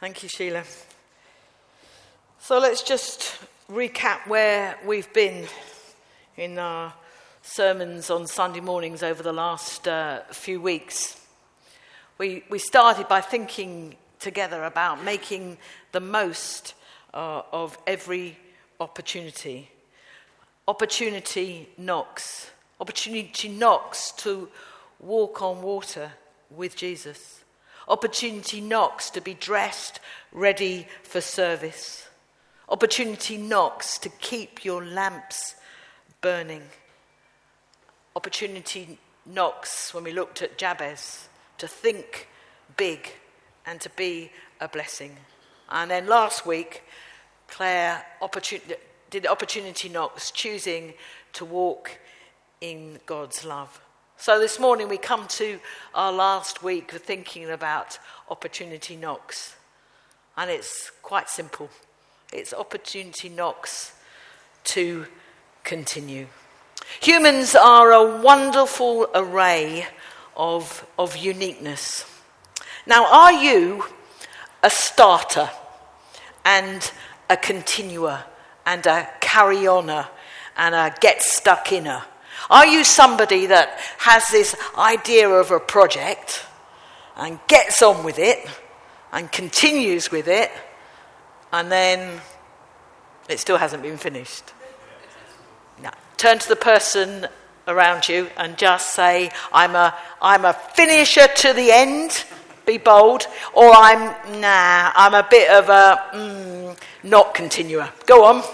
Thank you, Sheila. So let's just recap where we've been in our sermons on Sunday mornings over the last few weeks. We started by thinking together about making the most of every opportunity. Opportunity knocks. Opportunity knocks to walk on water with Jesus. Opportunity knocks to be dressed, ready for service. Opportunity knocks to keep your lamps burning. Opportunity knocks, when we looked at Jabez, to think big and to be a blessing. And then last week, Claire did opportunity knocks, choosing to walk in God's love. So this morning we come to our last week of thinking about opportunity knocks. And it's quite simple. It's opportunity knocks to continue. Humans are a wonderful array of uniqueness. Now, are you a starter and a continuer and a carry-oner and a get-stuck-inner? Are you somebody that has this idea of a project and gets on with it and continues with it, and then it still hasn't been finished? No. Turn to the person around you and just say, I'm a finisher to the end, be bold, or I'm a bit of a not continuer. Go on.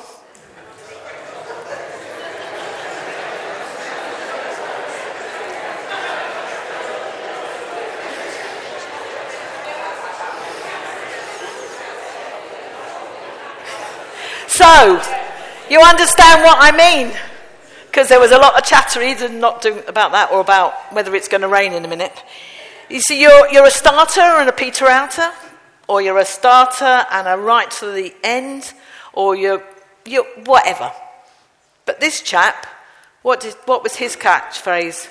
So, you understand what I mean? Because there was a lot of chatter either not doing about that or about whether it's going to rain in a minute. You see, you're a starter and a peter outer, or you're a starter and a right to the end, or you're whatever. But this chap, what was his catchphrase?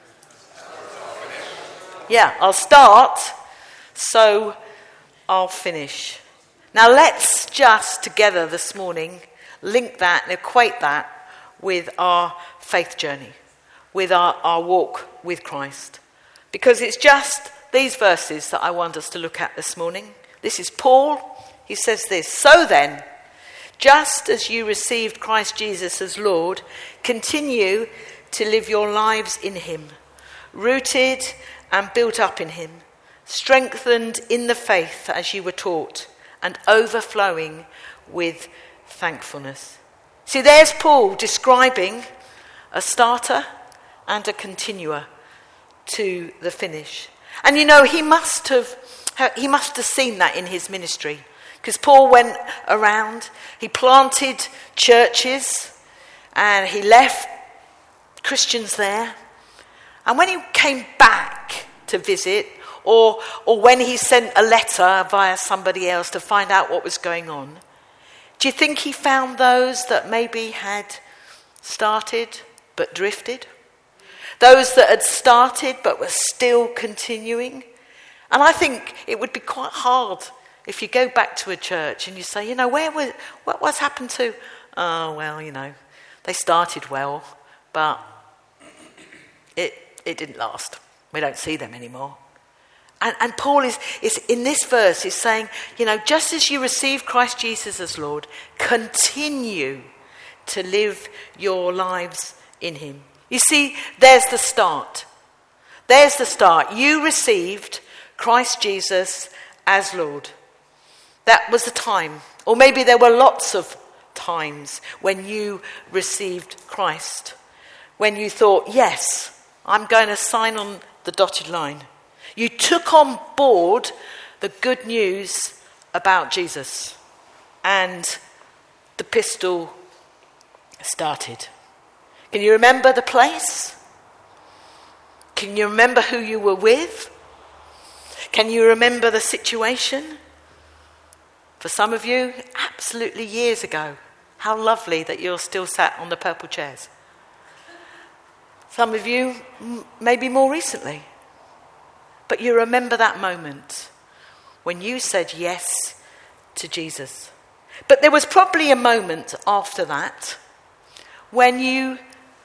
Yeah, I'll start, so I'll finish. Now let's just together this morning link that and equate that with our faith journey, with our walk with Christ. Because it's just these verses that I want us to look at this morning. This is Paul. He says this: "So then, just as you received Christ Jesus as Lord, continue to live your lives in him, rooted and built up in him, strengthened in the faith as you were taught, and overflowing with thankfulness." See, there's Paul describing a starter and a continuer to the finish. And you know, he must have seen that in his ministry. Because Paul went around, he planted churches, and he left Christians there. And when he came back to visit, or when he sent a letter via somebody else to find out what was going on, do you think he found those that maybe had started but drifted? Those that had started but were still continuing? And I think it would be quite hard if you go back to a church and you say, what's happened to? Oh, well, they started well, but it didn't last. We don't see them anymore. And Paul is in this verse is saying, just as you received Christ Jesus as Lord, continue to live your lives in him. You see, there's the start. There's the start. You received Christ Jesus as Lord. That was the time. Or maybe there were lots of times when you received Christ. When you thought, yes, I'm going to sign on the dotted line. You took on board the good news about Jesus, and the pistol started. Can you remember the place? Can you remember who you were with? Can you remember the situation? For some of you, absolutely years ago. How lovely that you're still sat on the purple chairs. Some of you, maybe more recently. But you remember that moment when you said yes to Jesus. But there was probably a moment after that when you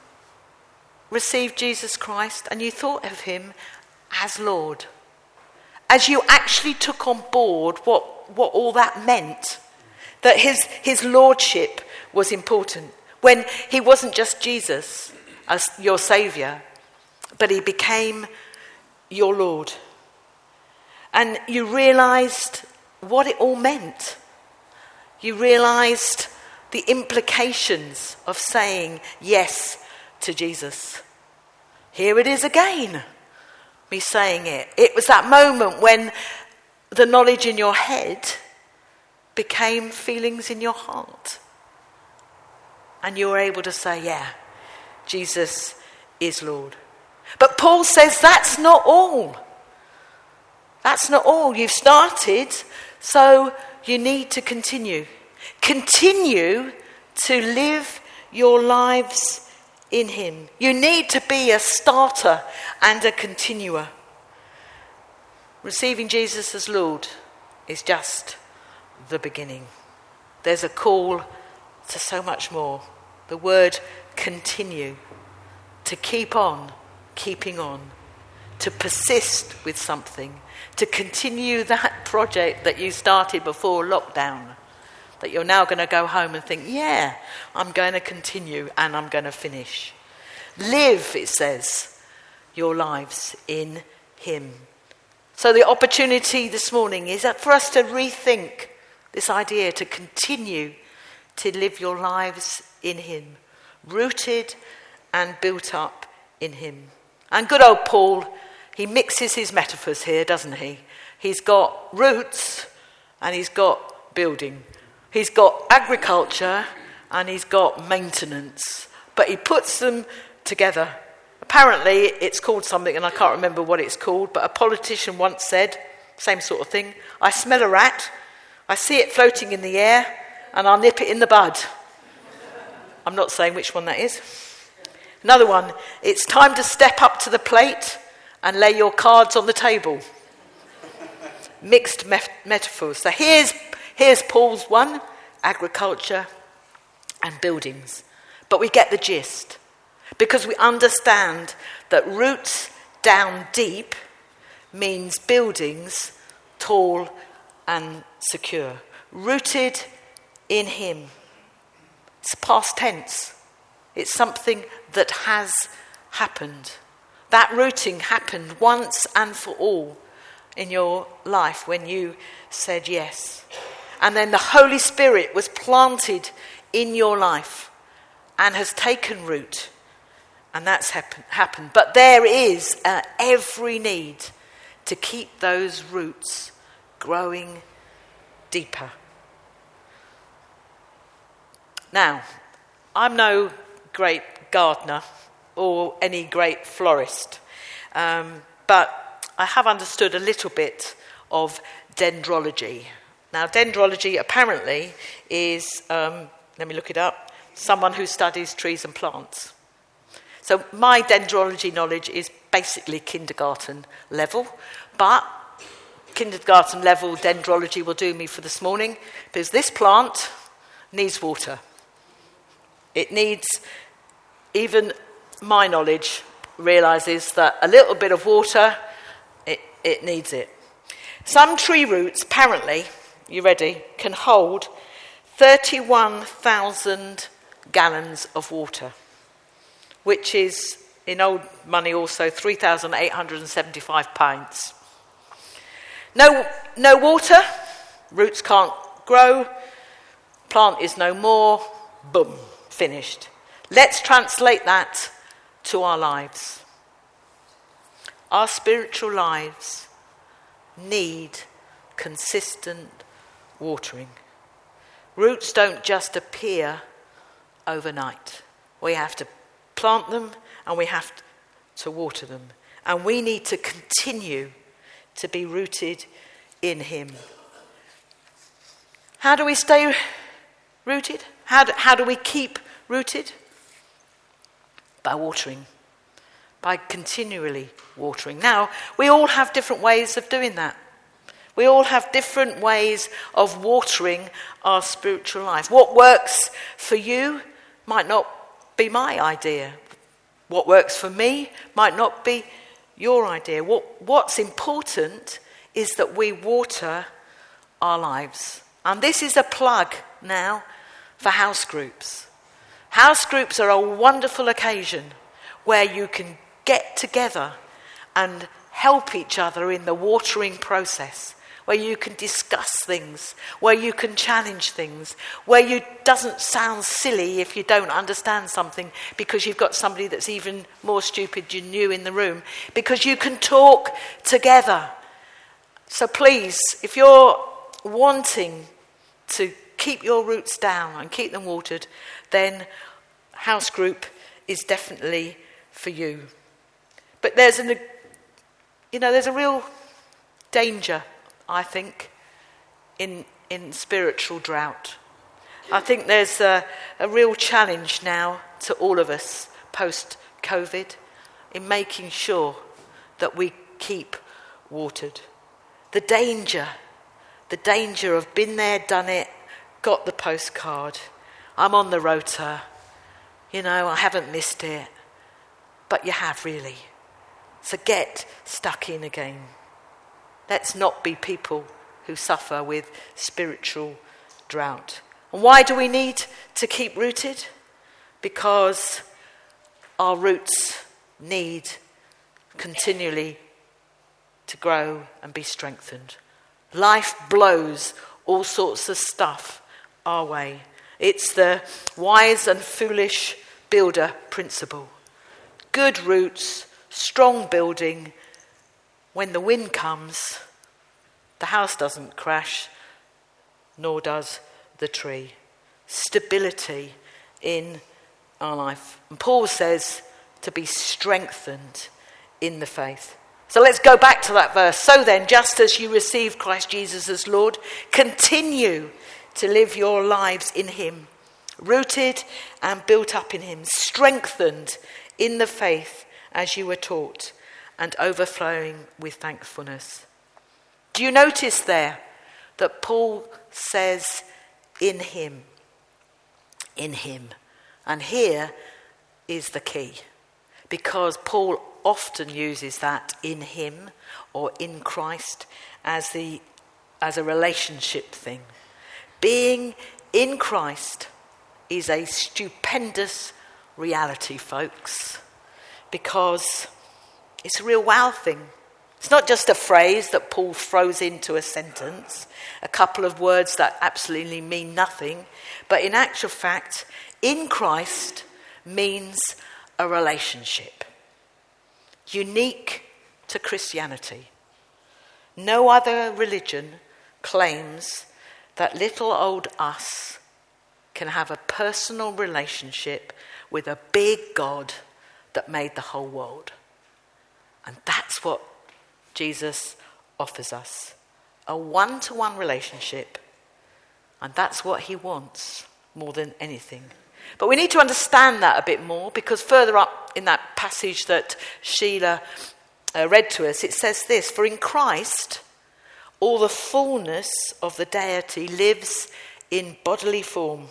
received Jesus Christ and you thought of him as Lord. As you actually took on board what all that meant. That his lordship was important. When he wasn't just Jesus as your saviour, but he became your Lord. And you realised what it all meant. You realised the implications of saying yes to Jesus. Here it is again, me saying it. It was that moment when the knowledge in your head became feelings in your heart. And you were able to say, yeah, Jesus is Lord. But Paul says that's not all. That's not all. You've started, so you need to continue. Continue to live your lives in him. You need to be a starter and a continuer. Receiving Jesus as Lord is just the beginning. There's a call to so much more. The word continue. To keep on, keeping on. To persist with something. To continue that project that you started before lockdown. That you're now going to go home and think, yeah, I'm going to continue and I'm going to finish. Live, it says, your lives in him. So the opportunity this morning is that for us to rethink this idea, to continue to live your lives in him, rooted and built up in him. And good old Paul, he mixes his metaphors here, doesn't he? He's got roots and he's got building. He's got agriculture and he's got maintenance. But he puts them together. Apparently it's called something, and I can't remember what it's called, but a politician once said, same sort of thing, I smell a rat, I see it floating in the air, and I'll nip it in the bud. I'm not saying which one that is. Another one, it's time to step up to the plate and lay your cards on the table. Mixed metaphors. So here's Paul's one, agriculture and buildings. But we get the gist. Because we understand that roots down deep means buildings tall and secure. Rooted in him. It's past tense. It's something that has happened. That rooting happened once and for all in your life when you said yes. And then the Holy Spirit was planted in your life and has taken root. And that's happened. But there is every need to keep those roots growing deeper. Now, I'm no great gardener or any great florist, but I have understood a little bit of dendrology. Now, dendrology apparently is, let me look it up, someone who studies trees and plants. So my dendrology knowledge is basically kindergarten level, but kindergarten level dendrology will do me for this morning because this plant needs water. It needs, even my knowledge realises that a little bit of water, it needs it. Some tree roots, apparently, you ready, can hold 31,000 gallons of water, which is, in old money also, 3,875 pints. No water, roots can't grow, plant is no more, boom, finished. Let's translate that to our lives. Our spiritual lives need consistent watering. Roots don't just appear overnight. We have to plant them and we have to water them. And we need to continue to be rooted in him. How do we stay rooted? How do we keep rooted? By watering. By continually watering. Now, we all have different ways of doing that. We all have different ways of watering our spiritual life. What works for you might not be my idea. What works for me might not be your idea. What's important is that we water our lives. And this is a plug now for house groups. House groups are a wonderful occasion where you can get together and help each other in the watering process, where you can discuss things, where you can challenge things, where it doesn't sound silly if you don't understand something because you've got somebody that's even more stupid than you in the room, because you can talk together. So please, if you're wanting to keep your roots down and keep them watered, then house group is definitely for you. But there's a real danger, I think, in spiritual drought. I think there's a real challenge now to all of us post-COVID in making sure that we keep watered. The danger of been there, done it, got the postcard, I'm on the rota, I haven't missed it, but you have really. So get stuck in again. Let's not be people who suffer with spiritual drought. And why do we need to keep rooted? Because our roots need continually to grow and be strengthened. Life blows all sorts of stuff our way. It's the wise and foolish builder principle. Good roots, strong building. When the wind comes, the house doesn't crash, nor does the tree. Stability in our life. And Paul says to be strengthened in the faith. So let's go back to that verse. So then, just as you received Christ Jesus as Lord, continue to live your lives in him, rooted and built up in him, strengthened in the faith as you were taught, and overflowing with thankfulness. Do you notice there that Paul says in him? In him. And here is the key, because Paul often uses that in him or in Christ as a relationship thing. Being in Christ is a stupendous reality, folks, because it's a real wow thing. It's not just a phrase that Paul throws into a sentence, a couple of words that absolutely mean nothing, but in actual fact, in Christ means a relationship, unique to Christianity. No other religion claims that little old us can have a personal relationship with a big God that made the whole world. And that's what Jesus offers us, a one-to-one relationship. And that's what he wants more than anything. But we need to understand that a bit more, because further up in that passage that Sheila read to us, it says this: for in Christ all the fullness of the deity lives in bodily form.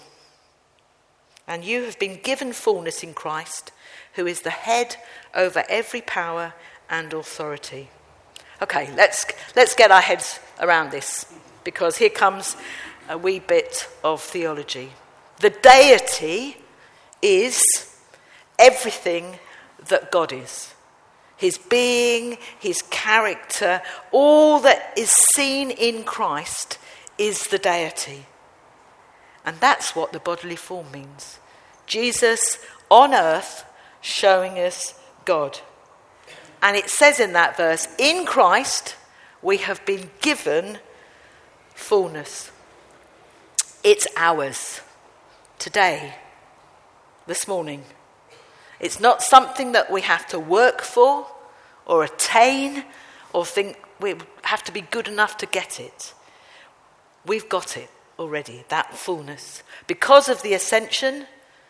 And you have been given fullness in Christ, who is the head over every power and authority. Okay, let's get our heads around this, because here comes a wee bit of theology. The deity is everything that God is. His being, his character, all that is seen in Christ is the deity. And that's what the bodily form means. Jesus on earth showing us God. And it says in that verse, in Christ we have been given fullness. It's ours today, this morning. It's not something that we have to work for or attain or think we have to be good enough to get it. We've got it already, that fullness. Because of the ascension,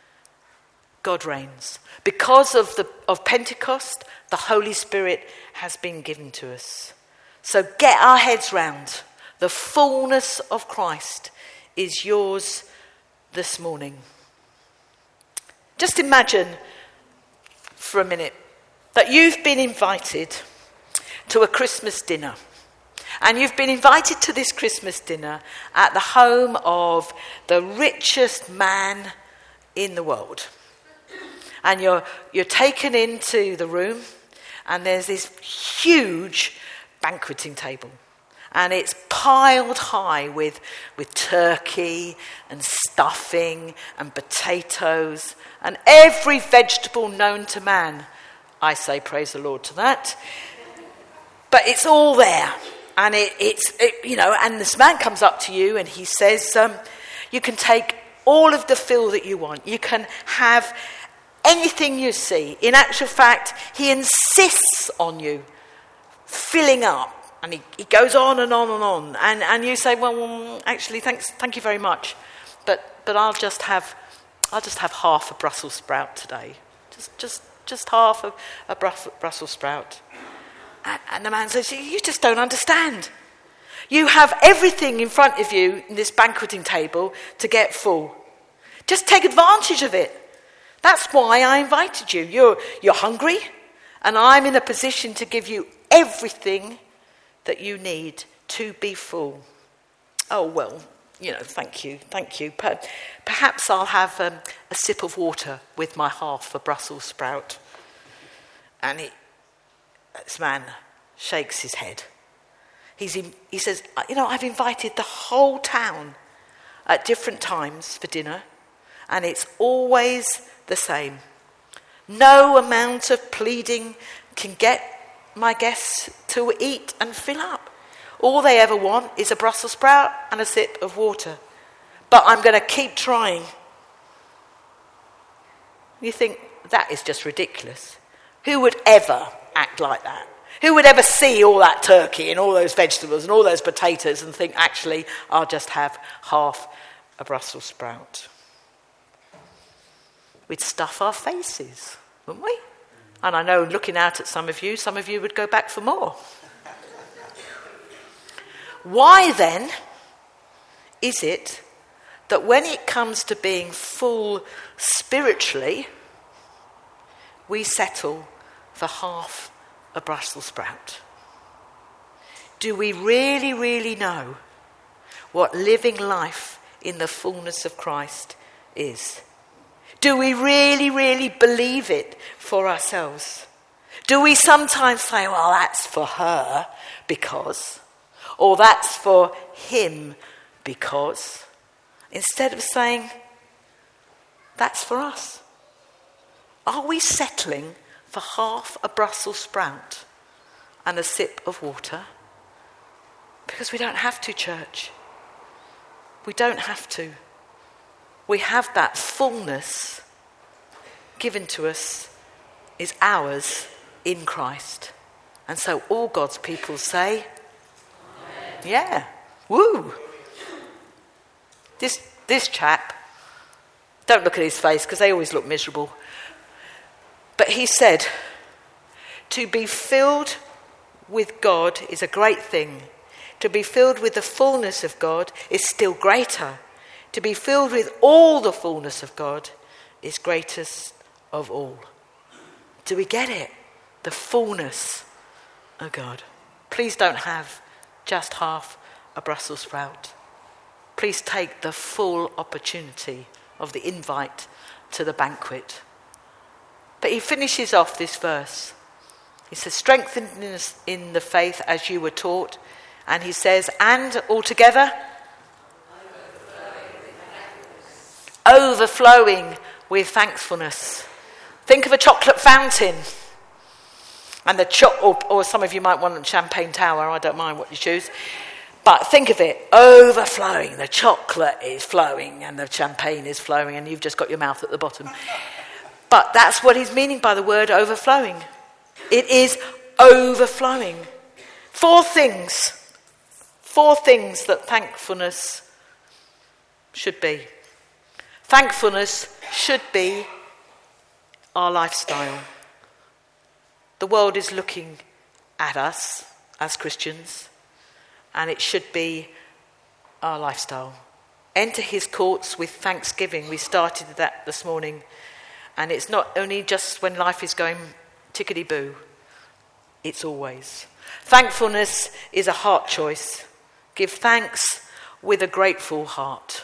God reigns. Because of Pentecost, the Holy Spirit has been given to us. So get our heads round. The fullness of Christ is yours this morning. Just imagine for a minute that you've been invited to a Christmas dinner. And you've been invited to this Christmas dinner at the home of the richest man in the world. And you're taken into the room, and there's this huge banqueting table. And it's piled high with turkey and stuffing and potatoes and every vegetable known to man. I say praise the Lord to that. But it's all there. And and this man comes up to you and he says, you can take all of the fill that you want. You can have anything you see. In actual fact, he insists on you filling up. And he goes on and on and on. And you say, well, actually, thank you very much. But I'll just have half a Brussels sprout today. Just half a Brussels sprout. And the man says, you just don't understand. You have everything in front of you in this banqueting table to get full. Just take advantage of it. That's why I invited you. You're hungry, and I'm in a position to give you everything that you need to be full. Oh, well, thank you. Perhaps I'll have a sip of water with my half a Brussels sprout. And this man shakes his head. He says, I've invited the whole town at different times for dinner, and it's always the same. No amount of pleading can get my guests to eat and fill up. All they ever want is a Brussels sprout and a sip of water. But I'm going to keep trying. You think, that is just ridiculous. Who would ever act like that? Who would ever see all that turkey and all those vegetables and all those potatoes and think, actually, I'll just have half a Brussels sprout? We'd stuff our faces, wouldn't we? And I know, looking out at some of you would go back for more. Why then is it that when it comes to being full spiritually, we settle for half a Brussels sprout? Do we really, really know what living life in the fullness of Christ is? Do we really, really believe it for ourselves? Do we sometimes say, well, that's for her because, or that's for him because, instead of saying, that's for us? Are we settling for half a Brussels sprout and a sip of water? Because we don't have to, church. We don't have to. We have that fullness given to us, is ours in Christ. And so all God's people say, Amen. Yeah, woo. This chap, don't look at his face because they always look miserable. But he said, to be filled with God is a great thing. To be filled with the fullness of God is still greater. To be filled with all the fullness of God is greatest of all. Do we get it? The fullness of God. Please don't have just half a Brussels sprout. Please take the full opportunity of the invite to the banquet. But he finishes off this verse. He says, strengthen in the faith as you were taught. And he says, and altogether, overflowing with thankfulness. Think of a chocolate fountain. And or some of you might want a champagne tower, I don't mind what you choose. But think of it, overflowing. The chocolate is flowing and the champagne is flowing and you've just got your mouth at the bottom. But that's what he's meaning by the word overflowing. It is overflowing. Four things that thankfulness should be. Thankfulness should be our lifestyle. The world is looking at us as Christians, and it should be our lifestyle. Enter his courts with thanksgiving. We started that this morning. And it's not only just when life is going tickety-boo. It's always. Thankfulness is a heart choice. Give thanks with a grateful heart.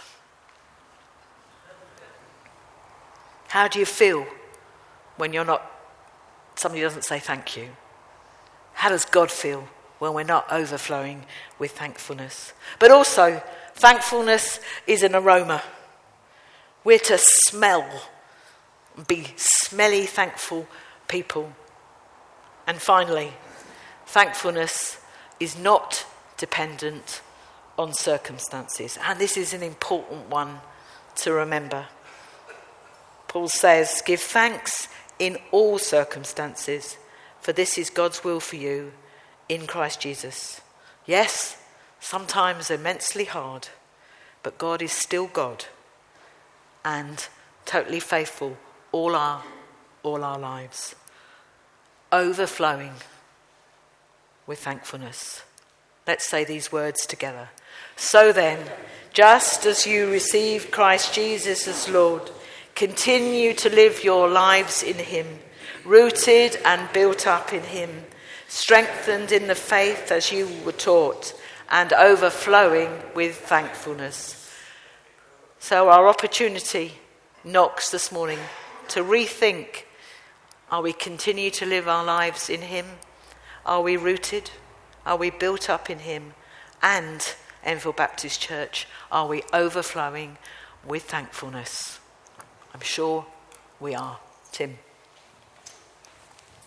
How do you feel when somebody doesn't say thank you? How does God feel when we're not overflowing with thankfulness? But also, thankfulness is an aroma. We're to smell, be smelly, thankful people. And finally, thankfulness is not dependent on circumstances. And this is an important one to remember. Paul says, give thanks in all circumstances, for this is God's will for you in Christ Jesus. Yes, sometimes immensely hard, but God is still God and totally faithful all our lives. Overflowing with thankfulness. Let's say these words together. So then, just as you received Christ Jesus as Lord, continue to live your lives in him, rooted and built up in him, strengthened in the faith as you were taught, and overflowing with thankfulness. So our opportunity knocks this morning to rethink, are we continue to live our lives in him? Are we rooted? Are we built up in him? And Enfield Baptist Church, are we overflowing with thankfulness? I'm sure we are. Tim.